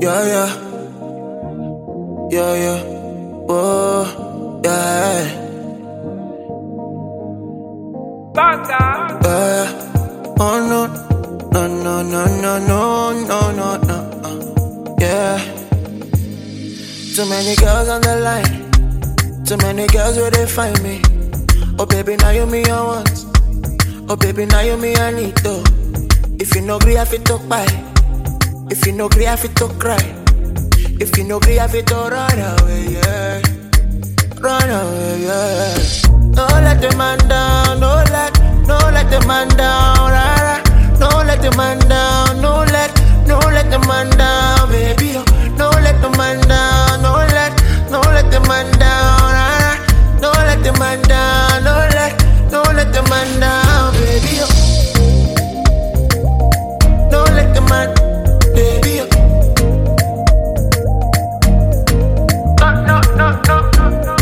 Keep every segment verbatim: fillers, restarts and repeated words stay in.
Yeah, yeah. Yeah, yeah. Oh, yeah. Yeah. Oh, no. No, no, no, no, no, no, no, no. uh, Yeah. Too many girls on the line. Too many girls where they find me. Oh, baby, now you me I want. Oh, baby, now you me I need to. If you no agree, I fit to buy. If you no agree, I fit to cry. If you no agree, I fit to run away, yeah. Run away, yeah. No let the man down, no let, no let the man down, rara. No let the man down, no let, no let the man down, baby. Oh. No let the man down, no let, no let the man down, rara. No let the man down, no let, no let the man down, baby. Oh. No let the man, baby. Oh. No, no, no, no, no, no.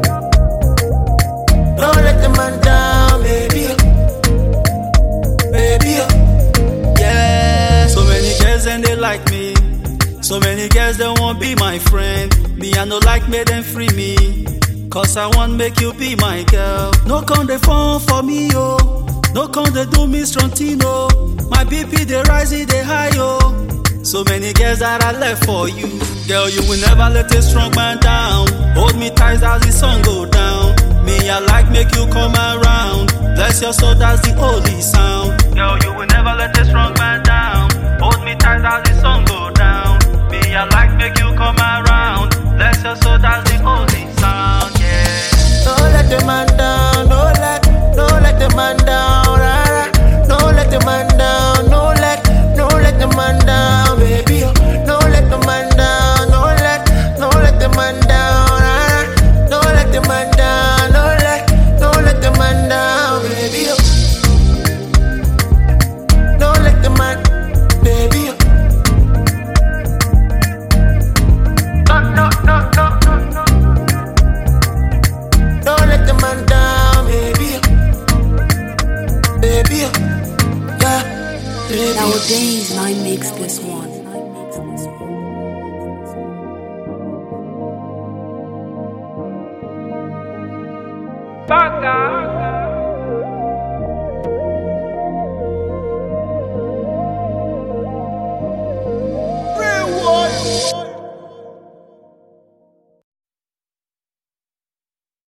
No let the man down, baby. Oh. Baby. Oh. Yeah, so many girls and they like me. So many girls they won't be my friend. Me I no like me, them free me. Cause I want make you be my girl. No con they phone for me, yo. No con they do me strong tino. My B P they rise, they high, yo. So many girls that I left for you. Girl, you will never let a strong man down. Hold me tight as the sun go down. Me I like make you come around. Bless your soul, that's the only sound. Girl, you will never let a strong man down. Hold me tight as the sun go down. Me I like make you come around. Bless your soul, that's the only sound. No let the man down, no let, no let the man down, rara. No let the man down, no let, no let the man down, baby. Oh. No let the man down, no let, no let the man down, rara. No let the man down, no let, no let the man down, baby. Oh. No let the man, baby. Oh. No, no, no, no, no, no. Don't let the man down, baby. Baby, yeah, baby. Nowadays, I mix this one.